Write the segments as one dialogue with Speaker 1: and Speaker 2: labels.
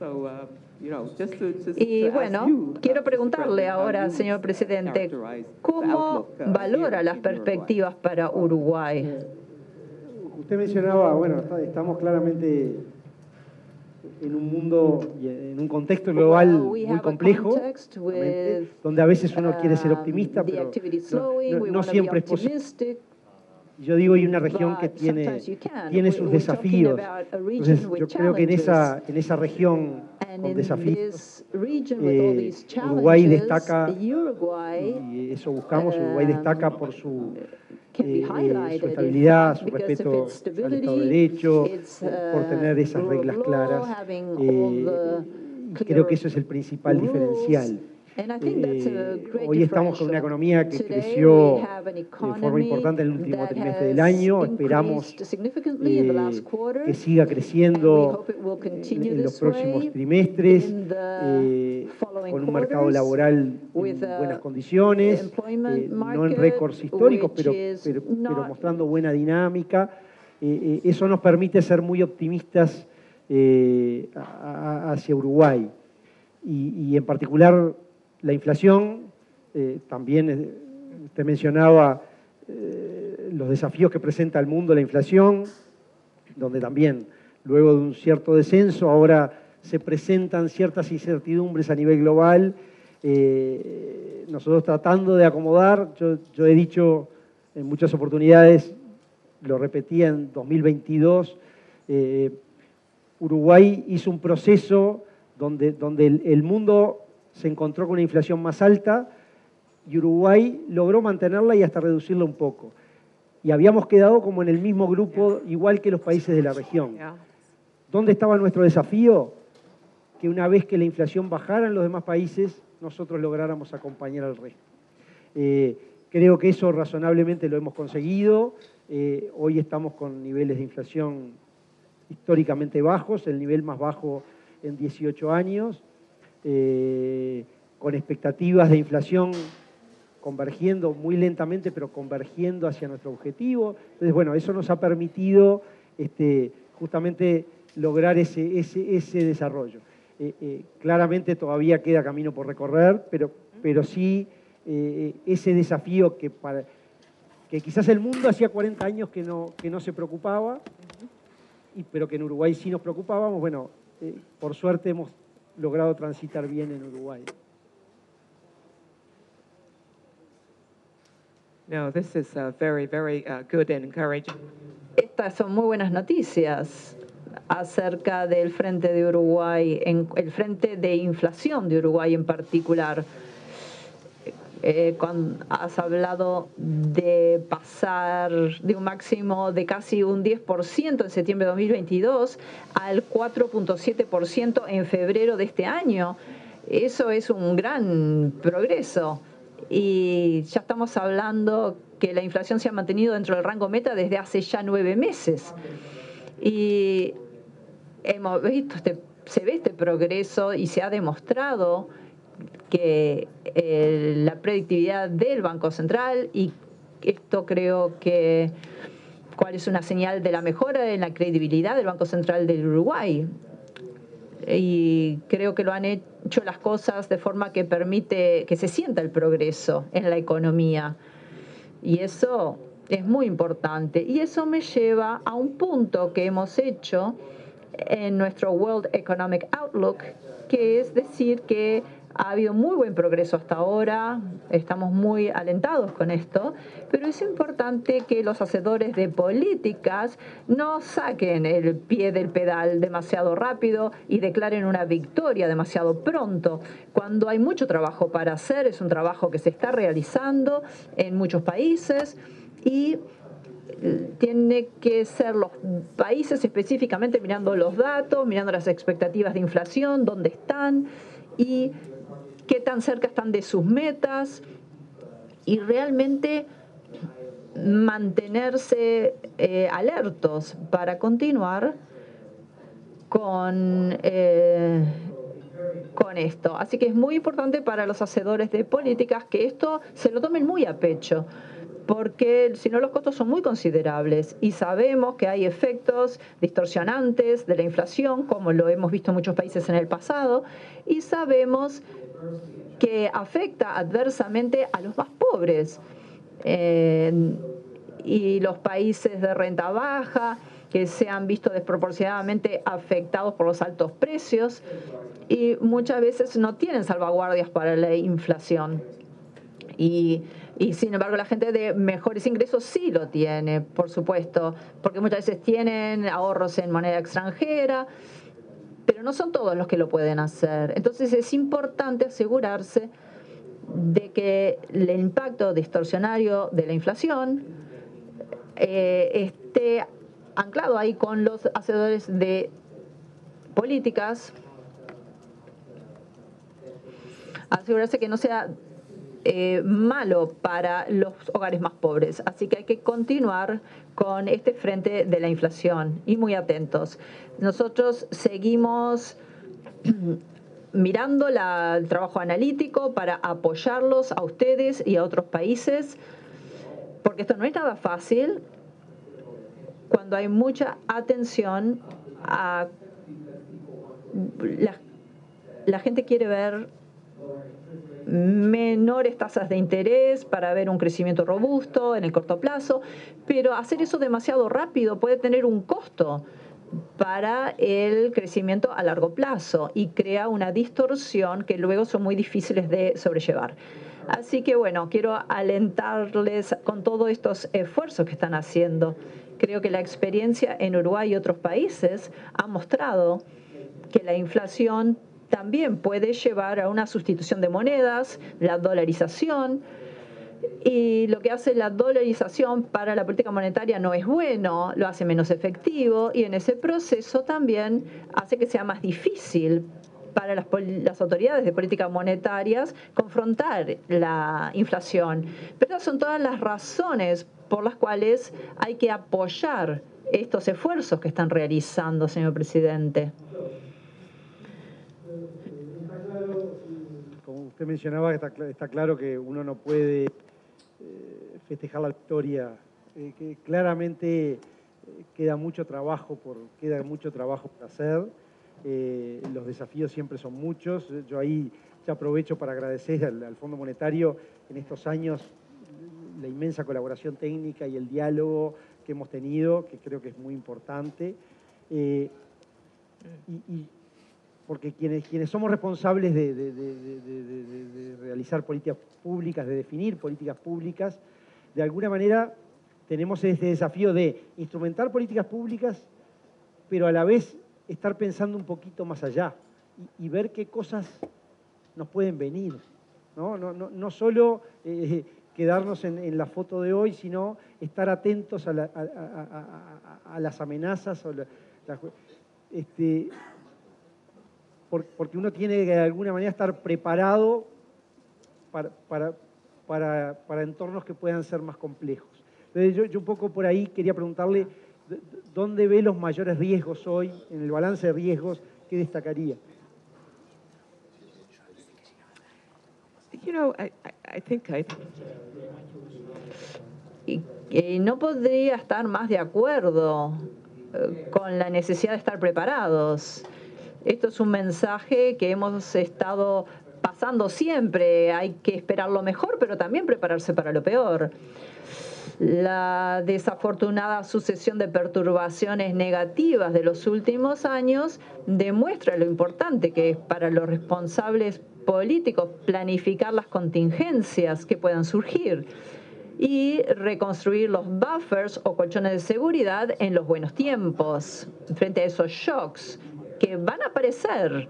Speaker 1: Y bueno, quiero preguntarle ahora, señor presidente, ¿cómo valora las perspectivas para Uruguay?
Speaker 2: Usted mencionaba, bueno, estamos claramente en un mundo y en un contexto global muy complejo, donde a veces uno quiere ser optimista, pero no siempre es posible. Yo digo, hay una región que tiene sus desafíos. Entonces, yo creo que en esa región con desafíos, Uruguay destca, y eso buscamos, Uruguay destaca por su estabilidad, su respeto al Estado de Derecho, por tener esas reglas claras. Creo que eso es el principal diferencial. Hoy estamos con una economía que creció de forma importante en el último trimestre del año. Esperamos que siga creciendo en los próximos trimestres, con un mercado laboral en buenas condiciones, no en récords históricos, pero mostrando buena dinámica. Eso nos permite ser muy optimistas hacia Uruguay. Y en particular la inflación, también usted mencionaba los desafíos que presenta al mundo la inflación, donde también luego de un cierto descenso ahora se presentan ciertas incertidumbres a nivel global. Nosotros tratando de acomodar, yo he dicho en muchas oportunidades, lo repetía en 2022, Uruguay hizo un proceso donde el mundo se encontró con una inflación más alta y Uruguay logró mantenerla y hasta reducirla un poco. Y habíamos quedado como en el mismo grupo, igual que los países de la región. ¿Dónde estaba nuestro desafío? Que una vez que la inflación bajara en los demás países, nosotros lográramos acompañar al resto. Creo que eso razonablemente lo hemos conseguido. Hoy estamos con niveles de inflación históricamente bajos, el nivel más bajo en 18 años. Con expectativas de inflación convergiendo muy lentamente, pero convergiendo hacia nuestro objetivo. Entonces, bueno, eso nos ha permitido justamente lograr ese desarrollo. Claramente todavía queda camino por recorrer, pero sí ese desafío que quizás el mundo hacía 40 años que no se preocupaba, pero que en Uruguay sí nos preocupábamos. Bueno, por suerte hemos logrado transitar bien en Uruguay.
Speaker 3: No, this is very, very good and encouraging.
Speaker 1: Estas son muy buenas noticias acerca del frente de Uruguay, el frente de inflación de Uruguay en particular. Cuando has hablado de pasar de un máximo de casi un 10% en septiembre de 2022 al 4.7% en febrero de este año. Eso es un gran progreso. Y ya estamos hablando que la inflación se ha mantenido dentro del rango meta desde hace ya 9 meses. Y hemos visto se ve este progreso y se ha demostrado que la predictividad del Banco Central, y esto creo que cuál es una señal de la mejora en la credibilidad del Banco Central del Uruguay. Y creo que lo han hecho las cosas de forma que permite que se sienta el progreso en la economía. Y eso es muy importante. Y eso me lleva a un punto que hemos hecho en nuestro World Economic Outlook, que es decir que ha habido muy buen progreso hasta ahora, estamos muy alentados con esto, pero es importante que los hacedores de políticas no saquen el pie del pedal demasiado rápido y declaren una victoria demasiado pronto. Cuando hay mucho trabajo para hacer, es un trabajo que se está realizando en muchos países y tiene que ser los países específicamente mirando los datos, mirando las expectativas de inflación, dónde están y qué tan cerca están de sus metas, y realmente mantenerse alertos para continuar con esto. Así que es muy importante para los hacedores de políticas que esto se lo tomen muy a pecho, porque si no los costos son muy considerables y sabemos que hay efectos distorsionantes de la inflación, como lo hemos visto en muchos países en el pasado, y sabemos que afecta adversamente a los más pobres. Y los países de renta baja, que se han visto desproporcionadamente afectados por los altos precios y muchas veces no tienen salvaguardias para la inflación. Y sin embargo la gente de mejores ingresos sí lo tiene, por supuesto, porque muchas veces tienen ahorros en moneda extranjera, pero no son todos los que lo pueden hacer. Entonces es importante asegurarse de que el impacto distorsionario de la inflación esté anclado ahí con los hacedores de políticas, asegurarse que no sea malo para los hogares más pobres. Así que hay que continuar con este frente de la inflación y muy atentos. Nosotros seguimos mirando el trabajo analítico para apoyarlos a ustedes y a otros países, porque esto no es nada fácil cuando hay mucha atención a la gente quiere ver menores tasas de interés para ver un crecimiento robusto en el corto plazo, pero hacer eso demasiado rápido puede tener un costo para el crecimiento a largo plazo y crea una distorsión que luego son muy difíciles de sobrellevar. Así que bueno, quiero alentarles con todos estos esfuerzos que están haciendo. Creo que la experiencia en Uruguay y otros países ha mostrado que la inflación también puede llevar a una sustitución de monedas, la dolarización, y lo que hace la dolarización para la política monetaria no es bueno, lo hace menos efectivo y en ese proceso también hace que sea más difícil para las autoridades de política monetarias confrontar la inflación. Pero son todas las razones por las cuales hay que apoyar estos esfuerzos que están realizando, señor presidente.
Speaker 2: Como usted mencionaba, está claro que uno no puede festejar la victoria, que claramente queda mucho trabajo por hacer. Los desafíos siempre son muchos. Yo ahí ya aprovecho para agradecer al Fondo Monetario en estos años la inmensa colaboración técnica y el diálogo que hemos tenido, que creo que es muy importante. Porque quienes somos responsables de realizar políticas públicas, de definir políticas públicas, de alguna manera tenemos este desafío de instrumentar políticas públicas, pero a la vez estar pensando un poquito más allá y ver qué cosas nos pueden venir, ¿no? No solo quedarnos en la foto de hoy, sino estar atentos a las amenazas. Porque uno tiene que de alguna manera estar preparado para entornos que puedan ser más complejos. Entonces yo un poco por ahí quería preguntarle, ¿dónde ve los mayores riesgos hoy, en el balance de riesgos, qué destacaría?
Speaker 3: You know, I think
Speaker 1: no podría estar más de acuerdo con la necesidad de estar preparados. Esto es un mensaje que hemos estado pasando siempre. Hay que esperar lo mejor, pero también prepararse para lo peor. La desafortunada sucesión de perturbaciones negativas de los últimos años demuestra lo importante que es para los responsables políticos planificar las contingencias que puedan surgir y reconstruir los buffers o colchones de seguridad en los buenos tiempos frente a esos shocks que van a aparecer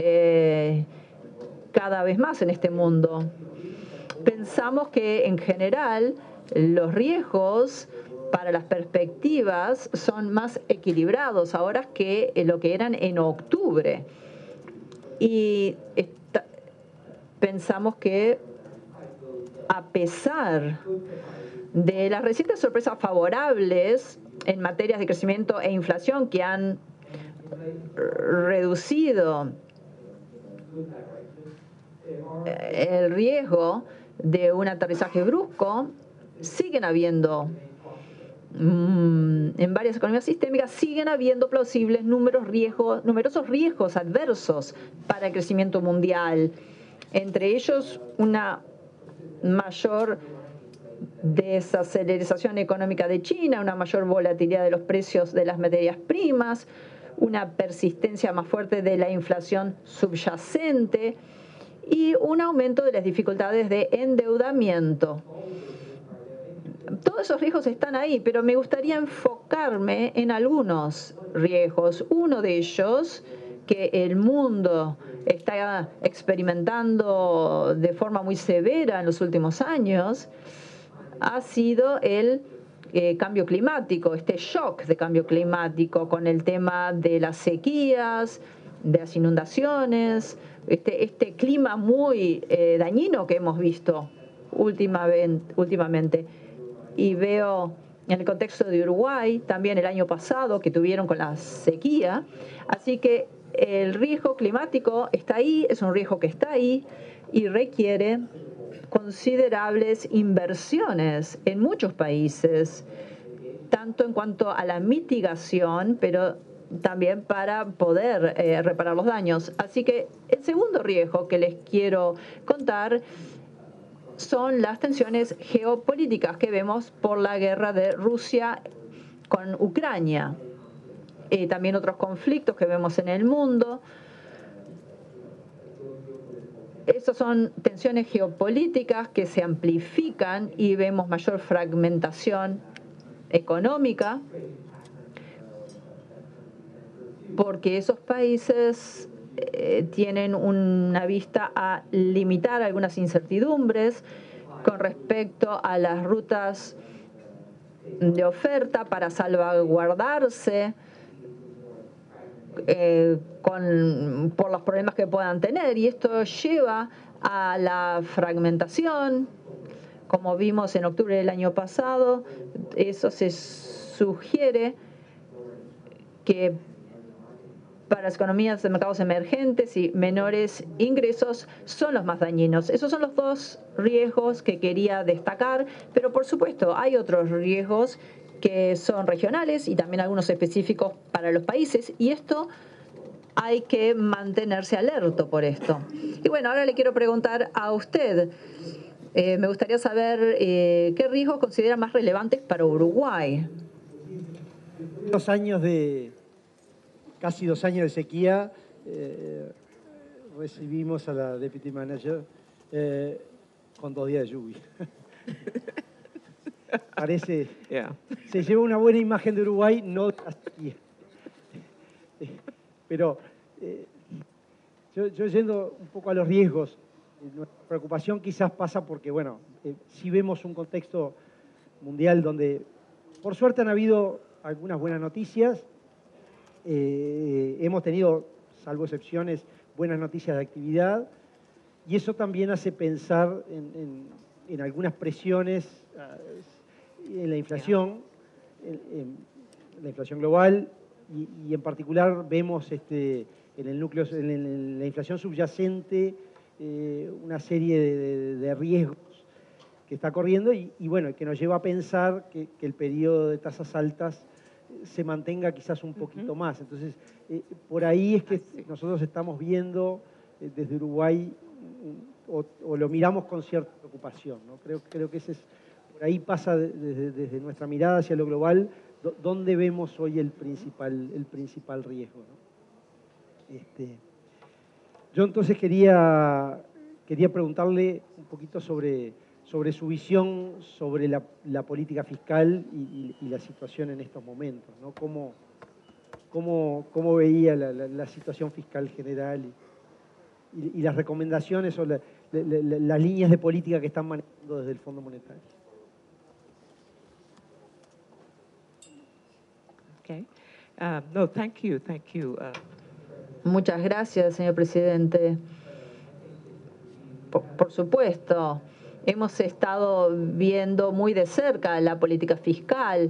Speaker 1: cada vez más en este mundo. Pensamos que en general los riesgos para las perspectivas son más equilibrados ahora que lo que eran en octubre. Y pensamos que a pesar de las recientes sorpresas favorables en materias de crecimiento e inflación que han reducido el riesgo de un aterrizaje brusco, siguen habiendo, en varias economías sistémicas, siguen habiendo plausibles numerosos riesgos adversos para el crecimiento mundial. Entre ellos, una mayor desaceleración económica de China, una mayor volatilidad de los precios de las materias primas, una persistencia más fuerte de la inflación subyacente y un aumento de las dificultades de endeudamiento. Todos esos riesgos están ahí, pero me gustaría enfocarme en algunos riesgos. Uno de ellos, que el mundo está experimentando de forma muy severa en los últimos años, ha sido el cambio climático, este shock de cambio climático con el tema de las sequías, de las inundaciones, este clima muy dañino que hemos visto últimamente. Y veo en el contexto de Uruguay, también el año pasado, que tuvieron con la sequía. Así que el riesgo climático está ahí, es un riesgo que está ahí y requiere considerables inversiones en muchos países, tanto en cuanto a la mitigación, pero también para poder reparar los daños. Así que el segundo riesgo que les quiero contar son las tensiones geopolíticas que vemos por la guerra de Rusia con Ucrania. También otros conflictos que vemos en el mundo. Estas son tensiones geopolíticas que se amplifican y vemos mayor fragmentación económica, porque esos países tienen una vista a limitar algunas incertidumbres con respecto a las rutas de oferta para salvaguardarse por los problemas que puedan tener, y esto lleva a la fragmentación. Como vimos en octubre del año pasado, eso se sugiere que para las economías de mercados emergentes y menores ingresos son los más dañinos. Esos son los dos riesgos que quería destacar, pero por supuesto hay otros riesgos que son regionales y también algunos específicos para los países, y esto hay que mantenerse alerta por esto. Y bueno, ahora le quiero preguntar a usted, me gustaría saber qué riesgos considera más relevantes para Uruguay.
Speaker 2: Casi 2 años de sequía, recibimos a la Deputy Manager con 2 días de lluvia. Parece, se lleva una buena imagen de Uruguay, no de la sequía. Pero yo yendo un poco a los riesgos, nuestra preocupación quizás pasa porque, bueno, sí vemos un contexto mundial donde, por suerte, han habido algunas buenas noticias. Hemos tenido, salvo excepciones, buenas noticias de actividad, y eso también hace pensar en algunas presiones en la inflación, en la inflación global, y en particular vemos en el núcleo, en la inflación subyacente, una serie de riesgos que está corriendo y bueno, que nos lleva a pensar que el periodo de tasas altas se mantenga quizás un poquito más. Entonces, por ahí es que nosotros estamos viendo desde Uruguay, o lo miramos con cierta preocupación, ¿no? Creo que ese es, por ahí pasa desde nuestra mirada hacia lo global, dónde vemos hoy el principal riesgo, ¿no? Yo entonces quería preguntarle un poquito sobre su visión sobre la política fiscal y la situación en estos momentos, ¿no? ¿Cómo veía la situación fiscal general y las recomendaciones o las líneas de política que están manejando desde el Fondo Monetario?
Speaker 3: Okay. No, thank you.
Speaker 1: Muchas gracias, señor presidente. Por supuesto, hemos estado viendo muy de cerca la política fiscal.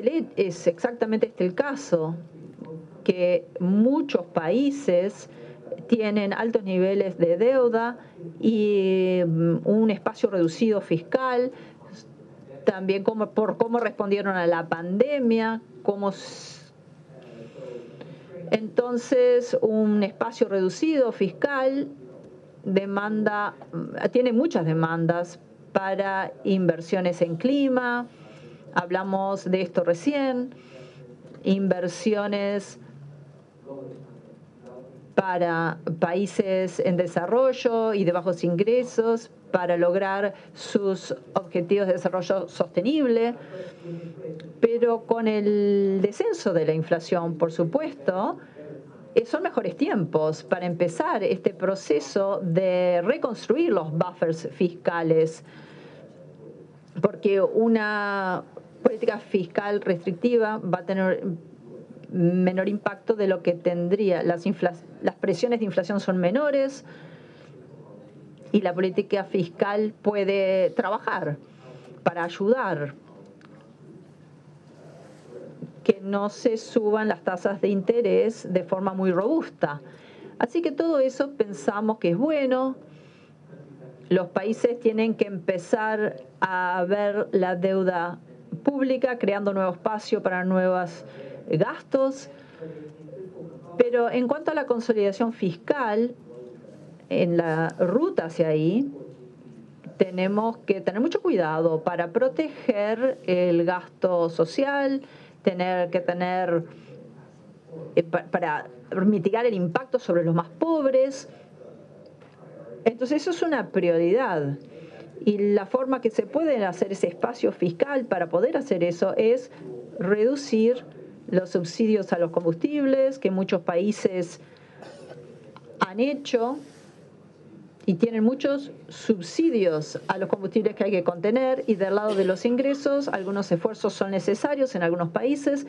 Speaker 1: Es exactamente este el caso, que muchos países tienen altos niveles de deuda y un espacio reducido fiscal, también por cómo respondieron a la pandemia, entonces un espacio reducido fiscal tiene muchas demandas para inversiones en clima, hablamos de esto recién, inversiones para países en desarrollo y de bajos ingresos para lograr sus objetivos de desarrollo sostenible, pero con el descenso de la inflación, por supuesto, son mejores tiempos para empezar este proceso de reconstruir los buffers fiscales, porque una política fiscal restrictiva va a tener menor impacto de lo que tendría. Las presiones de inflación son menores y la política fiscal puede trabajar para ayudar que no se suban las tasas de interés de forma muy robusta. Así que todo eso pensamos que es bueno. Los países tienen que empezar a ver la deuda pública, creando nuevo espacio para nuevos gastos. Pero en cuanto a la consolidación fiscal, en la ruta hacia ahí, tenemos que tener mucho cuidado para proteger el gasto social, para mitigar el impacto sobre los más pobres. Entonces eso es una prioridad. Y la forma que se puede hacer ese espacio fiscal para poder hacer eso es reducir los subsidios a los combustibles que muchos países han hecho y tienen muchos subsidios a los combustibles que hay que contener, y del lado de los ingresos algunos esfuerzos son necesarios en algunos países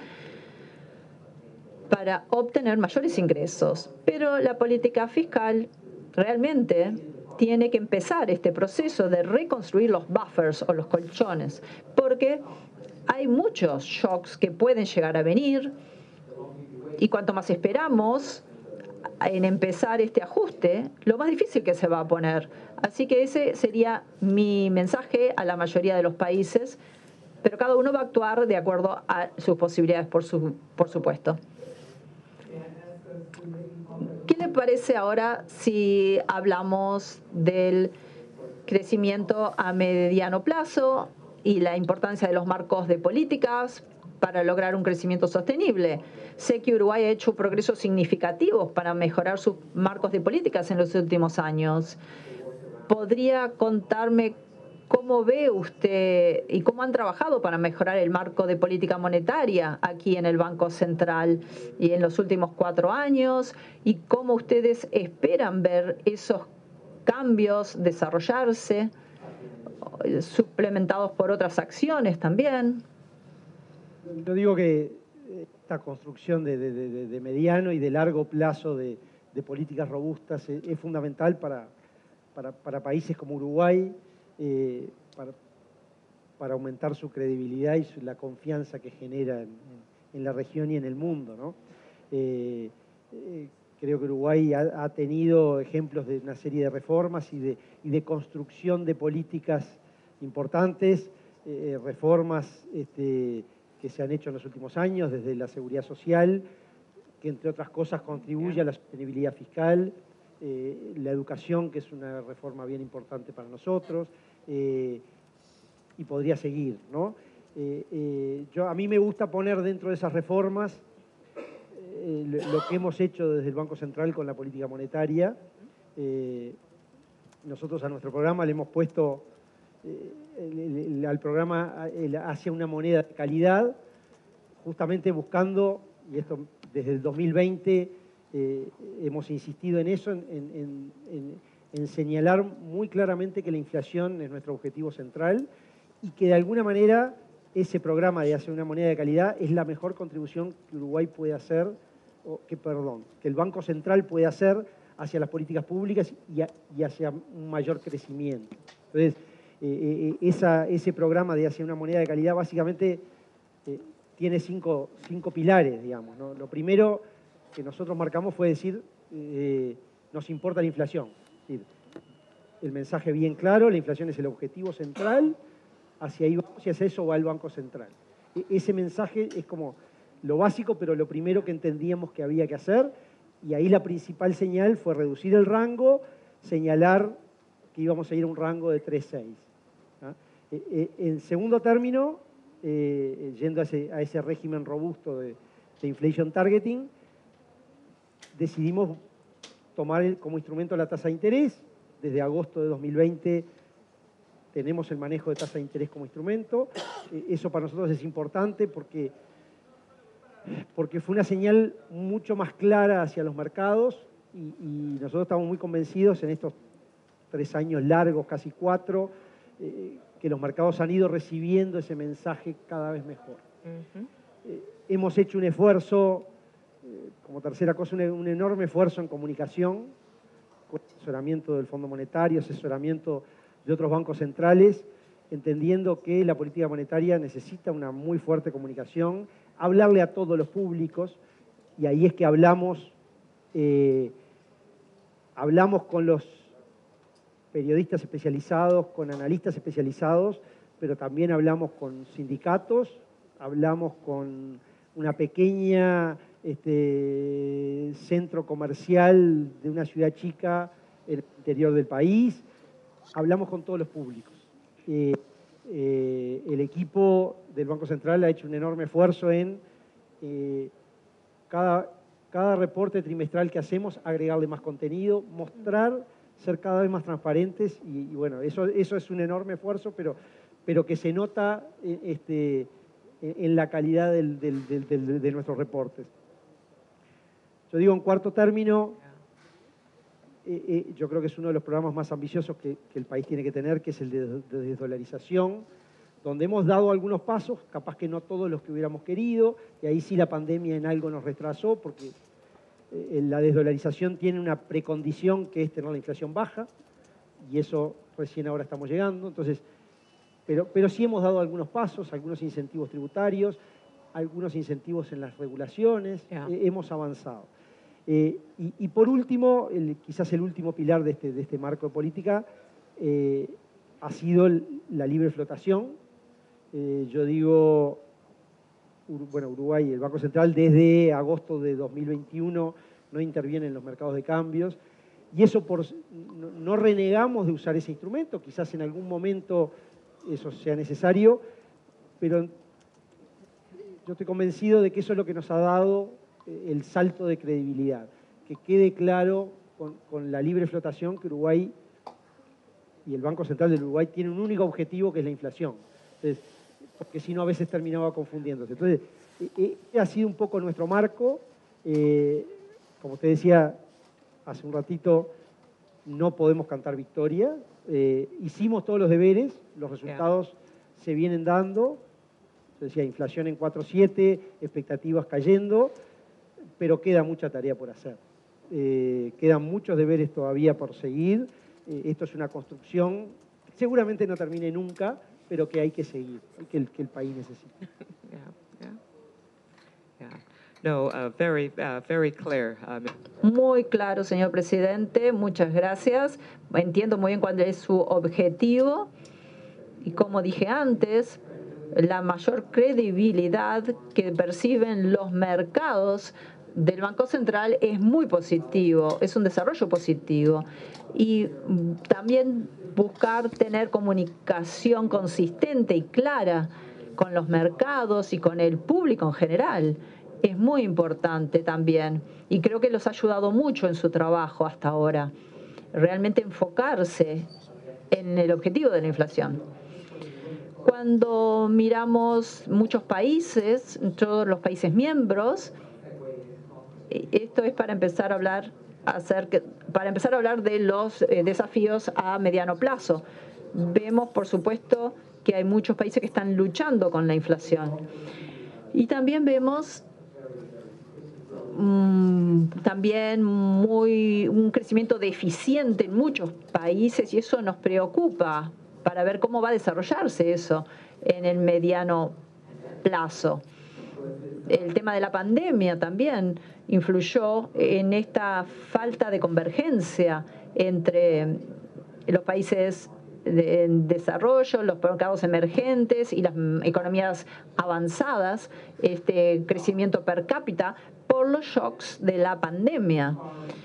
Speaker 1: para obtener mayores ingresos. Pero la política fiscal realmente tiene que empezar este proceso de reconstruir los buffers o los colchones, porque hay muchos shocks que pueden llegar a venir y cuanto más esperamos en empezar este ajuste, lo más difícil que se va a poner. Así que ese sería mi mensaje a la mayoría de los países, pero cada uno va a actuar de acuerdo a sus posibilidades, por supuesto. ¿Qué le parece ahora si hablamos del crecimiento a mediano plazo y la importancia de los marcos de políticas para lograr un crecimiento sostenible? Sé que Uruguay ha hecho progresos significativos para mejorar sus marcos de políticas en los últimos años. ¿Podría contarme cómo ve usted y cómo han trabajado para mejorar el marco de política monetaria aquí en el Banco Central y en los últimos 4 años? ¿Y cómo ustedes esperan ver esos cambios desarrollarse, suplementados por otras acciones también?
Speaker 2: Yo digo que esta construcción de mediano y de largo plazo de políticas robustas es fundamental para países como Uruguay, para aumentar su credibilidad y la confianza que genera en la región y en el mundo, ¿no? Creo que Uruguay ha tenido ejemplos de una serie de reformas y de construcción de políticas importantes, reformas que se han hecho en los últimos años, desde la seguridad social, que entre otras cosas contribuye a la sostenibilidad fiscal, la educación, que es una reforma bien importante para nosotros, y podría seguir, ¿no? A mí me gusta poner dentro de esas reformas lo que hemos hecho desde el Banco Central con la política monetaria. Nosotros a nuestro programa le hemos puesto al programa hacia una moneda de calidad, justamente buscando, y esto desde el 2020 hemos insistido en eso, en señalar muy claramente que la inflación es nuestro objetivo central y que de alguna manera ese programa de hacer una moneda de calidad es la mejor contribución que Uruguay puede hacer, que el Banco Central puede hacer hacia las políticas públicas y hacia un mayor crecimiento. Entonces, ese programa de hacer una moneda de calidad básicamente tiene cinco pilares, digamos, ¿no? Lo primero que nosotros marcamos fue decir nos importa la inflación. Es decir, el mensaje bien claro, la inflación es el objetivo central, hacia ahí vamos y hacia eso va el Banco Central. Ese mensaje es como lo básico, pero lo primero que entendíamos que había que hacer, y ahí la principal señal fue reducir el rango, señalar que íbamos a ir a un rango de 3,6. En segundo término, yendo a ese régimen robusto de inflation targeting, decidimos tomar como instrumento la tasa de interés. Desde agosto de 2020 tenemos el manejo de tasa de interés como instrumento. Eso para nosotros es importante porque fue una señal mucho más clara hacia los mercados y nosotros estamos muy convencidos en estos 3 años largos, casi 4, que los mercados han ido recibiendo ese mensaje cada vez mejor. Hemos hecho un esfuerzo, como tercera cosa, un enorme esfuerzo en comunicación, con asesoramiento del Fondo Monetario, asesoramiento de otros bancos centrales, entendiendo que la política monetaria necesita una muy fuerte comunicación, hablarle a todos los públicos, y ahí es que hablamos con los periodistas especializados, con analistas especializados, pero también hablamos con sindicatos, hablamos con una pequeña centro comercial de una ciudad chica en el interior del país, hablamos con todos los públicos. El equipo del Banco Central ha hecho un enorme esfuerzo en cada reporte trimestral que hacemos, agregarle más contenido, mostrar, ser cada vez más transparentes y bueno, eso es un enorme esfuerzo, pero que se nota en la calidad de nuestros reportes. Yo digo en cuarto término, yo creo que es uno de los programas más ambiciosos que el país tiene que tener, que es el de desdolarización, donde hemos dado algunos pasos, capaz que no todos los que hubiéramos querido, y ahí sí la pandemia en algo nos retrasó, porque la desdolarización tiene una precondición que es tener la inflación baja, y eso recién ahora estamos llegando, entonces, pero sí hemos dado algunos pasos, algunos incentivos tributarios, algunos incentivos en las regulaciones, hemos avanzado. Y por último, quizás el último pilar de este marco de política ha sido la libre flotación. Yo digo, bueno, Uruguay, el Banco Central desde agosto de 2021 no interviene en los mercados de cambios y eso no renegamos de usar ese instrumento, quizás en algún momento eso sea necesario, pero yo estoy convencido de que eso es lo que nos ha dado el salto de credibilidad, que quede claro con la libre flotación que Uruguay y el Banco Central del Uruguay tienen un único objetivo, que es la inflación. Entonces, porque si no a veces terminaba confundiéndose. Entonces, este ha sido un poco nuestro marco. Como te decía hace un ratito, no podemos cantar victoria. Hicimos todos los deberes, los resultados se vienen dando. Yo decía, inflación en 4,7, expectativas cayendo, pero queda mucha tarea por hacer. Quedan muchos deberes todavía por seguir. Esto es una construcción que seguramente no termine nunca, pero que hay que seguir, que el país necesita.
Speaker 3: No, very clear.
Speaker 1: Muy claro, señor presidente. Muchas gracias. Entiendo muy bien cuál es su objetivo. Y como dije antes, la mayor credibilidad que perciben los mercados del Banco Central es muy positivo, es un desarrollo positivo. Y también buscar tener comunicación consistente y clara con los mercados y con el público en general es muy importante también. Y creo que los ha ayudado mucho en su trabajo hasta ahora. Realmente enfocarse en el objetivo de la inflación. Cuando miramos muchos países, todos los países miembros, esto es para empezar a hablar de los desafíos a mediano plazo. Vemos, por supuesto, que hay muchos países que están luchando con la inflación. Y también vemos también un crecimiento deficiente en muchos países y eso nos preocupa para ver cómo va a desarrollarse eso en el mediano plazo. El tema de la pandemia también influyó en esta falta de convergencia entre los países en desarrollo, los mercados emergentes y las economías avanzadas, este crecimiento per cápita por los shocks de la pandemia,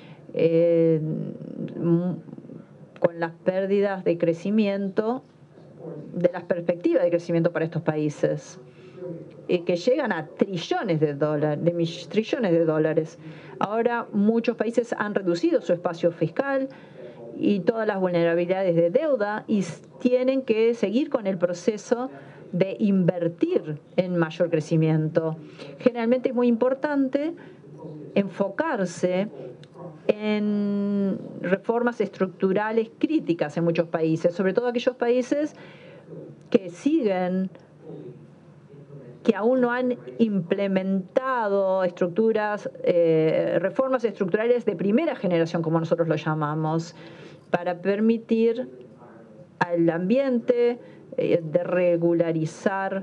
Speaker 1: con las pérdidas de crecimiento, de las perspectivas de crecimiento para estos países, que llegan a trillones de dólares. Ahora muchos países han reducido su espacio fiscal y todas las vulnerabilidades de deuda y tienen que seguir con el proceso de invertir en mayor crecimiento. Generalmente es muy importante enfocarse en reformas estructurales críticas en muchos países, sobre todo aquellos países que aún no han implementado reformas estructurales de primera generación, como nosotros lo llamamos, para permitir al ambiente de regularizar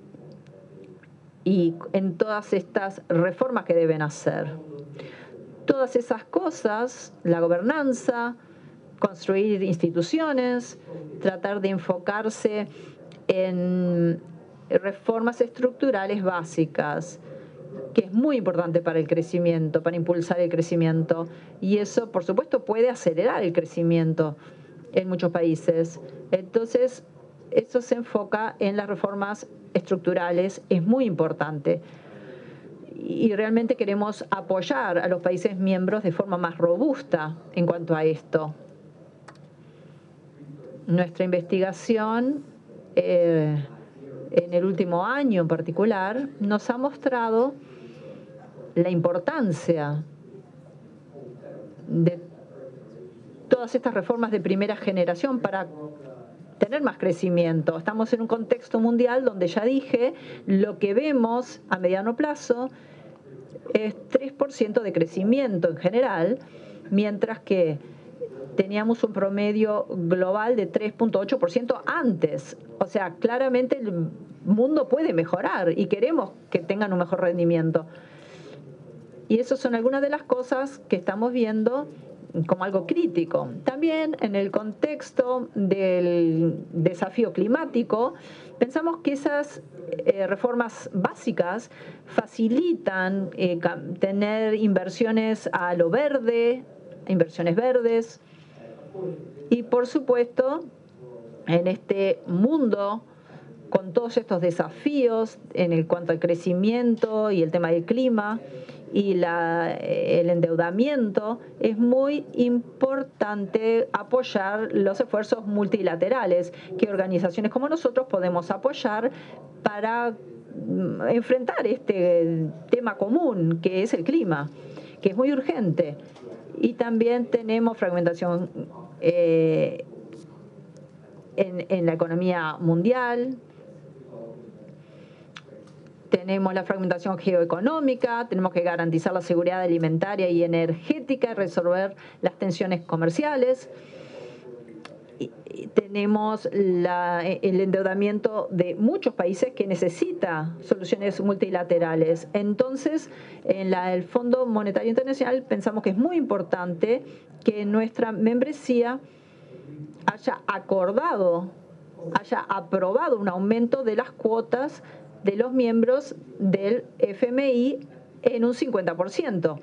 Speaker 1: y en todas estas reformas que deben hacer. Todas esas cosas, la gobernanza, construir instituciones, tratar de enfocarse en reformas estructurales básicas, que es muy importante para el crecimiento, para impulsar el crecimiento. Y eso, por supuesto, puede acelerar el crecimiento en muchos países. Entonces, eso se enfoca en las reformas estructurales, es muy importante. Y realmente queremos apoyar a los países miembros de forma más robusta en cuanto a esto. Nuestra investigación en el último año en particular nos ha mostrado la importancia de todas estas reformas de primera generación para tener más crecimiento. Estamos en un contexto mundial donde ya dije, lo que vemos a mediano plazo es 3% de crecimiento en general, mientras que teníamos un promedio global de 3.8% antes. O sea, claramente el mundo puede mejorar y queremos que tengan un mejor rendimiento. Y esas son algunas de las cosas que estamos viendo como algo crítico. También en el contexto del desafío climático, pensamos que esas reformas básicas facilitan tener inversiones a lo verde, inversiones verdes. Y por supuesto, en este mundo, con todos estos desafíos en cuanto al crecimiento y el tema del clima y el endeudamiento, es muy importante apoyar los esfuerzos multilaterales que organizaciones como nosotros podemos apoyar para enfrentar este tema común que es el clima, que es muy urgente. Y también tenemos fragmentación en la economía mundial. Tenemos la fragmentación geoeconómica, tenemos que garantizar la seguridad alimentaria y energética, resolver las tensiones comerciales. Tenemos el endeudamiento de muchos países que necesita soluciones multilaterales. Entonces, en el Fondo Monetario Internacional pensamos que es muy importante que nuestra membresía haya aprobado un aumento de las cuotas de los miembros del FMI en un 50%.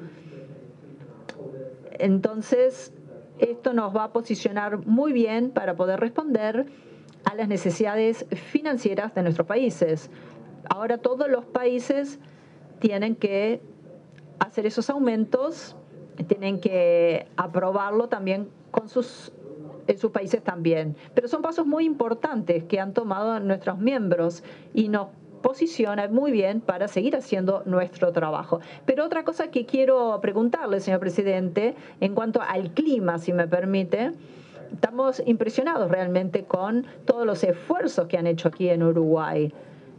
Speaker 1: Entonces, esto nos va a posicionar muy bien para poder responder a las necesidades financieras de nuestros países. Ahora todos los países tienen que hacer esos aumentos, tienen que aprobarlo también en sus países también. Pero son pasos muy importantes que han tomado nuestros miembros y nos posiciona muy bien para seguir haciendo nuestro trabajo. Pero otra cosa que quiero preguntarle, señor presidente, en cuanto al clima, si me permite, estamos impresionados realmente con todos los esfuerzos que han hecho aquí en Uruguay.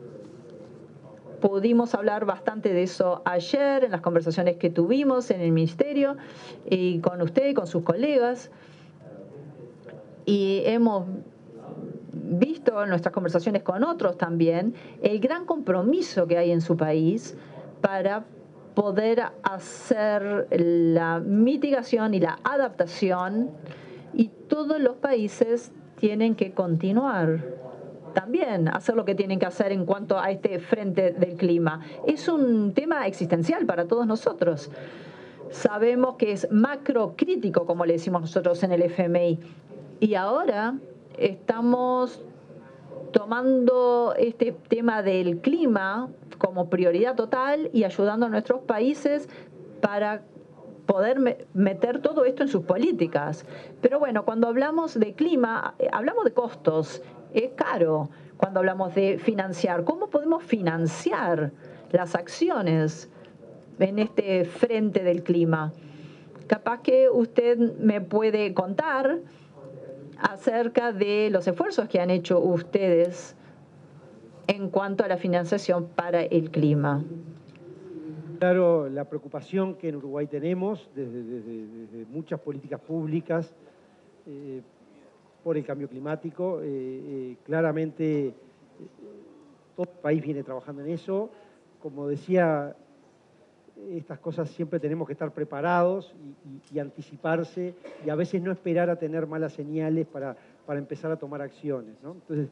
Speaker 1: Pudimos hablar bastante de eso ayer en las conversaciones que tuvimos en el ministerio y con usted y con sus colegas. Y hemos visto en nuestras conversaciones con otros también el gran compromiso que hay en su país para poder hacer la mitigación y la adaptación, y todos los países tienen que continuar también hacer lo que tienen que hacer en cuanto a este frente del clima. Es un tema existencial para todos nosotros. Sabemos que es macrocrítico, como le decimos nosotros en el FMI, y ahora estamos tomando este tema del clima como prioridad total y ayudando a nuestros países para poder meter todo esto en sus políticas. Pero bueno, cuando hablamos de clima, hablamos de costos. Es caro cuando hablamos de financiar. ¿Cómo podemos financiar las acciones en este frente del clima? Capaz que usted me puede contar acerca de los esfuerzos que han hecho ustedes en cuanto a la financiación para el clima.
Speaker 2: Claro, la preocupación que en Uruguay tenemos desde muchas políticas públicas por el cambio climático. Claramente todo el país viene trabajando en eso. Como decía, estas cosas siempre tenemos que estar preparados y anticiparse, y a veces no esperar a tener malas señales para empezar a tomar acciones, ¿no? Entonces,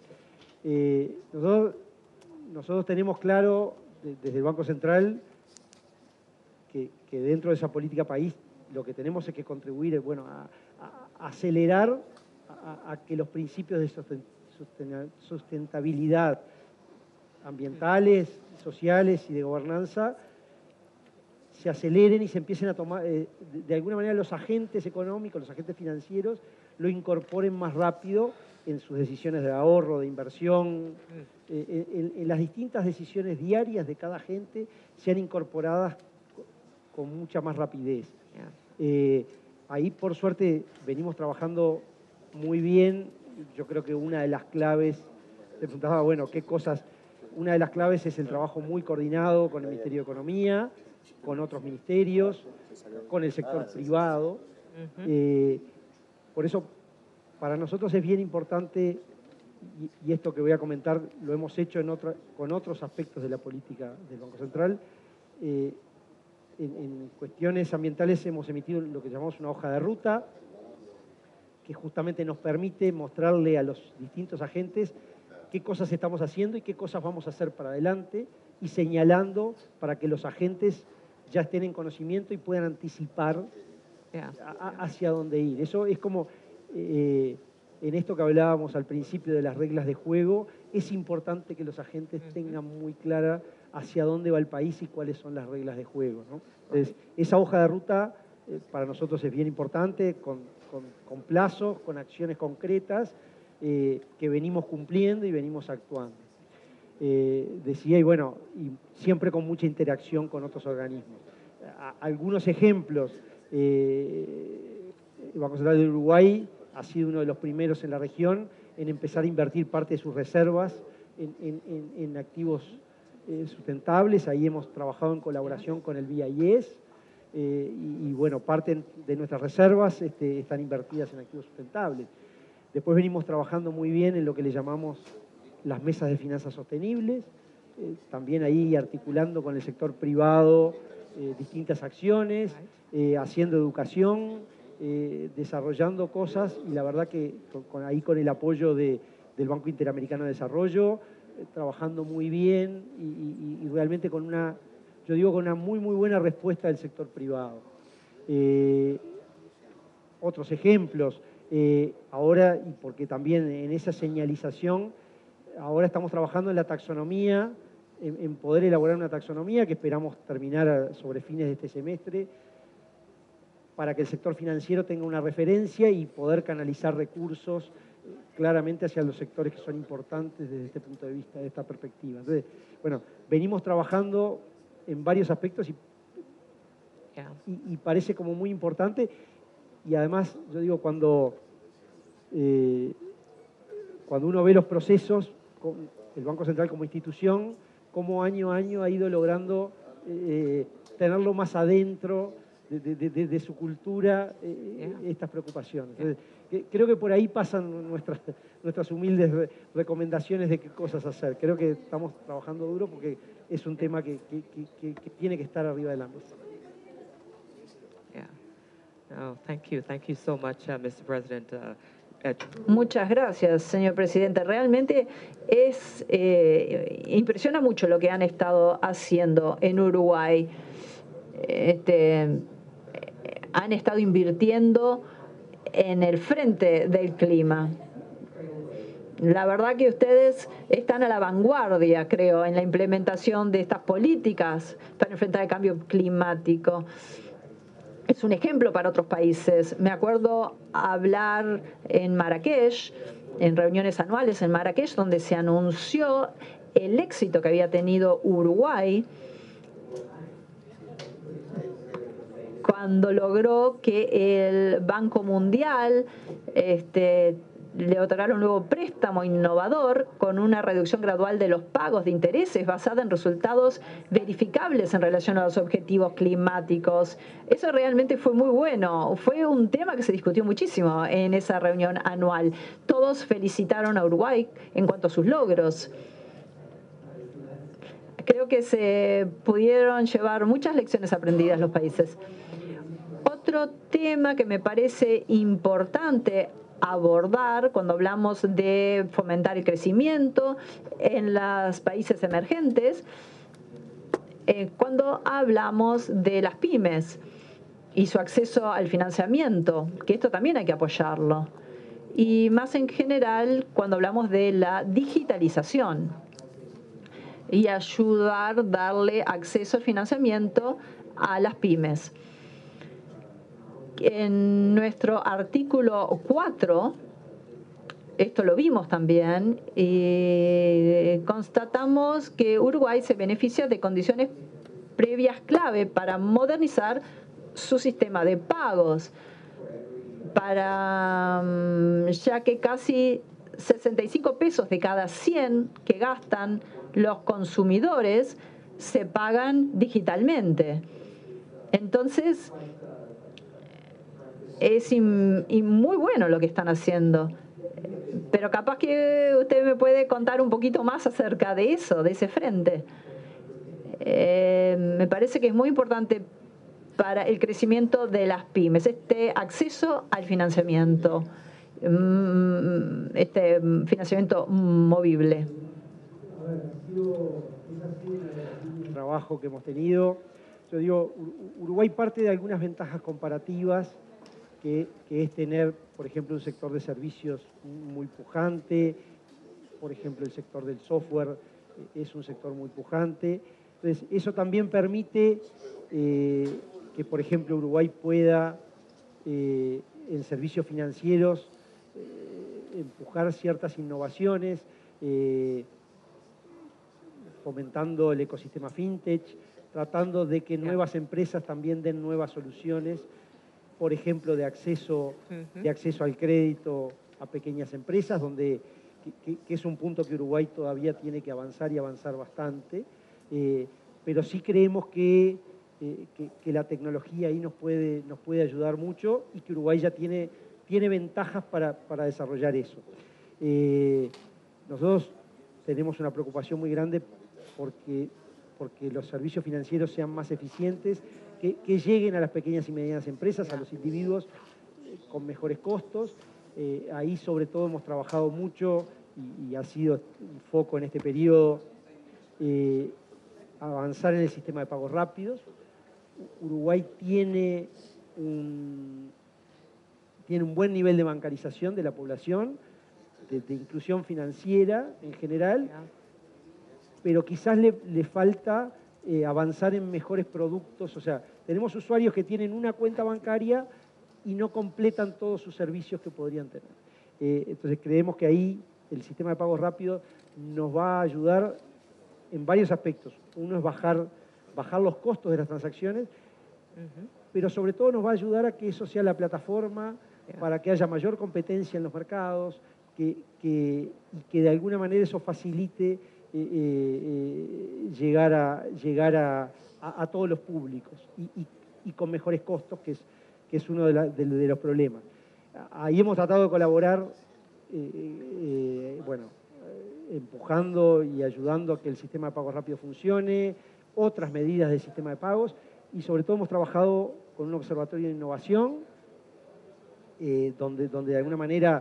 Speaker 2: nosotros tenemos claro desde el Banco Central que dentro de esa política país lo que tenemos es que contribuir a acelerar a que los principios de sustentabilidad ambientales, sociales y de gobernanza se aceleren y se empiecen a tomar, de alguna manera los agentes económicos, los agentes financieros, lo incorporen más rápido en sus decisiones de ahorro, de inversión, en las distintas decisiones diarias de cada agente sean incorporadas con mucha más rapidez. Ahí, por suerte, venimos trabajando muy bien. Yo creo que una de las claves, te preguntaba, bueno, ¿qué cosas? Una de las claves es el trabajo muy coordinado con el Ministerio de Economía, con otros ministerios, con el sector privado. Por eso, para nosotros es bien importante, y esto que voy a comentar lo hemos hecho con otros aspectos de la política del Banco Central. En cuestiones ambientales hemos emitido lo que llamamos una hoja de ruta, que justamente nos permite mostrarle a los distintos agentes qué cosas estamos haciendo y qué cosas vamos a hacer para adelante, y señalando para que los agentes ya estén en conocimiento y puedan anticipar hacia dónde ir. Eso es como, en esto que hablábamos al principio de las reglas de juego, es importante que los agentes tengan muy clara hacia dónde va el país y cuáles son las reglas de juego, ¿no? Entonces, esa hoja de ruta para nosotros es bien importante, con plazos, con acciones concretas que venimos cumpliendo y venimos actuando. Decía, y siempre con mucha interacción con otros organismos. Algunos ejemplos: el Banco Central de Uruguay ha sido uno de los primeros en la región en empezar a invertir parte de sus reservas en activos sustentables. Ahí hemos trabajado en colaboración con el BIS, parte de nuestras reservas están invertidas en activos sustentables. Después venimos trabajando muy bien en lo que le llamamos las mesas de finanzas sostenibles, también ahí articulando con el sector privado distintas acciones, haciendo educación, desarrollando cosas, y la verdad que con el apoyo del Banco Interamericano de Desarrollo, trabajando muy bien y realmente con una muy buena respuesta del sector privado. Otros ejemplos, ahora, y porque también en esa señalización, ahora estamos trabajando en la taxonomía, en poder elaborar una taxonomía que esperamos terminar sobre fines de este semestre, para que el sector financiero tenga una referencia y poder canalizar recursos claramente hacia los sectores que son importantes desde este punto de vista, de esta perspectiva. Entonces, venimos trabajando en varios aspectos y parece como muy importante. Y además, yo digo, cuando uno ve los procesos, el Banco Central como institución, cómo año a año ha ido logrando tenerlo más adentro de su cultura estas preocupaciones. Entonces, creo que por ahí pasan nuestras humildes recomendaciones de qué cosas hacer. Creo que estamos trabajando duro porque es un tema que tiene que estar arriba de la mesa.
Speaker 3: Yeah. No, thank you. Thank you so much, Mr. President.
Speaker 1: Muchas gracias, señor presidente. Realmente impresiona mucho lo que han estado haciendo en Uruguay. Han estado invirtiendo en el frente del clima. La verdad que ustedes están a la vanguardia, creo, en la implementación de estas políticas para enfrentar el cambio climático. Es un ejemplo para otros países. Me acuerdo hablar en Marrakech, en reuniones anuales en Marrakech, donde se anunció el éxito que había tenido Uruguay cuando logró que el Banco Mundial le otorgara un nuevo préstamo innovador con una reducción gradual de los pagos de intereses basada en resultados verificables en relación a los objetivos climáticos. Eso realmente fue muy bueno. Fue un tema que se discutió muchísimo en esa reunión anual. Todos felicitaron a Uruguay en cuanto a sus logros. Creo que se pudieron llevar muchas lecciones aprendidas los países. Otro tema que me parece importante abordar cuando hablamos de fomentar el crecimiento en los países emergentes, cuando hablamos de las pymes y su acceso al financiamiento, que esto también hay que apoyarlo. Y más en general, cuando hablamos de la digitalización y ayudar, darle acceso al financiamiento a las pymes. En nuestro artículo 4, esto lo vimos también, y constatamos que Uruguay se beneficia de condiciones previas clave para modernizar su sistema de pagos, ya que casi 65 pesos de cada 100 que gastan los consumidores se pagan digitalmente. Entonces, es muy bueno lo que están haciendo. Pero capaz que usted me puede contar un poquito más acerca de eso, de ese frente. Me parece que es muy importante para el crecimiento de las pymes, este acceso al financiamiento, este financiamiento movible.
Speaker 2: El trabajo que hemos tenido. Yo digo, Uruguay parte de algunas ventajas comparativas que es tener, por ejemplo, un sector de servicios muy pujante, por ejemplo, el sector del software es un sector muy pujante. Entonces, eso también permite que, por ejemplo, Uruguay pueda, en servicios financieros, empujar ciertas innovaciones, fomentando el ecosistema fintech, tratando de que nuevas empresas también den nuevas soluciones, por ejemplo, de acceso al crédito a pequeñas empresas, que es un punto que Uruguay todavía tiene que avanzar y avanzar bastante, pero sí creemos que la tecnología ahí nos puede ayudar mucho y que Uruguay ya tiene ventajas para desarrollar eso. Nosotros tenemos una preocupación muy grande porque los servicios financieros sean más eficientes, que lleguen a las pequeñas y medianas empresas, a los individuos con mejores costos. Ahí sobre todo hemos trabajado mucho y ha sido un foco en este periodo avanzar en el sistema de pagos rápidos. Uruguay tiene un buen nivel de bancarización de la población, de inclusión financiera en general, pero quizás le falta avanzar en mejores productos. O sea, tenemos usuarios que tienen una cuenta bancaria y no completan todos sus servicios que podrían tener. Entonces creemos que ahí el sistema de pagos rápidos nos va a ayudar en varios aspectos. Uno es bajar los costos de las transacciones, pero sobre todo nos va a ayudar a que eso sea la plataforma para que haya mayor competencia en los mercados, y que de alguna manera eso facilite llegar a todos los públicos. Y y con mejores costos, que es uno de los problemas. Ahí hemos tratado de colaborar, empujando y ayudando a que el sistema de pagos rápido funcione, otras medidas del sistema de pagos, y sobre todo hemos trabajado con un observatorio de innovación, donde de alguna manera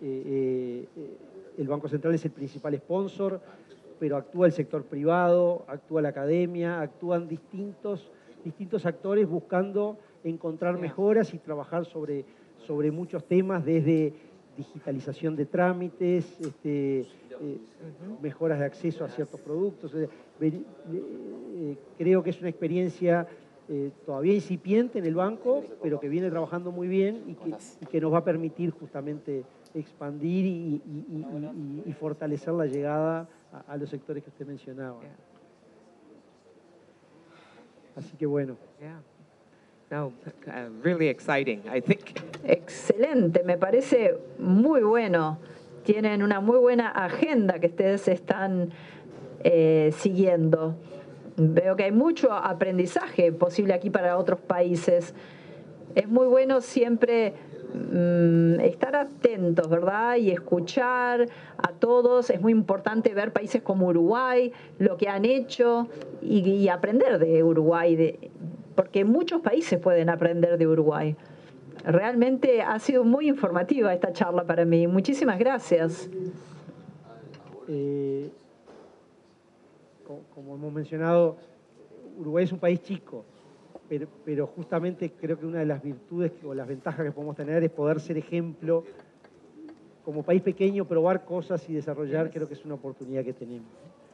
Speaker 2: el Banco Central es el principal sponsor, pero actúa el sector privado, actúa la academia, actúan distintos actores buscando encontrar mejoras y trabajar sobre muchos temas, desde digitalización de trámites, mejoras de acceso a ciertos productos. Creo que es una experiencia todavía incipiente en el banco, pero que viene trabajando muy bien y que nos va a permitir justamente expandir y fortalecer la llegada a los sectores que usted mencionaba. Así que bueno.
Speaker 3: No, really exciting, I think.
Speaker 1: Excelente, me parece muy bueno. Tienen una muy buena agenda que ustedes están siguiendo. Veo que hay mucho aprendizaje posible aquí para otros países. Es muy bueno siempre estar atentos, ¿verdad? Y escuchar a todos. Es muy importante ver países como Uruguay, lo que han hecho y aprender de Uruguay, porque muchos países pueden aprender de Uruguay. Realmente ha sido muy informativa esta charla para mí. Muchísimas gracias.
Speaker 2: Como hemos mencionado, Uruguay es un país chico, pero justamente creo que una de las virtudes o las ventajas que podemos tener es poder ser ejemplo. Como país pequeño, probar cosas y desarrollar, creo que es una oportunidad que tenemos.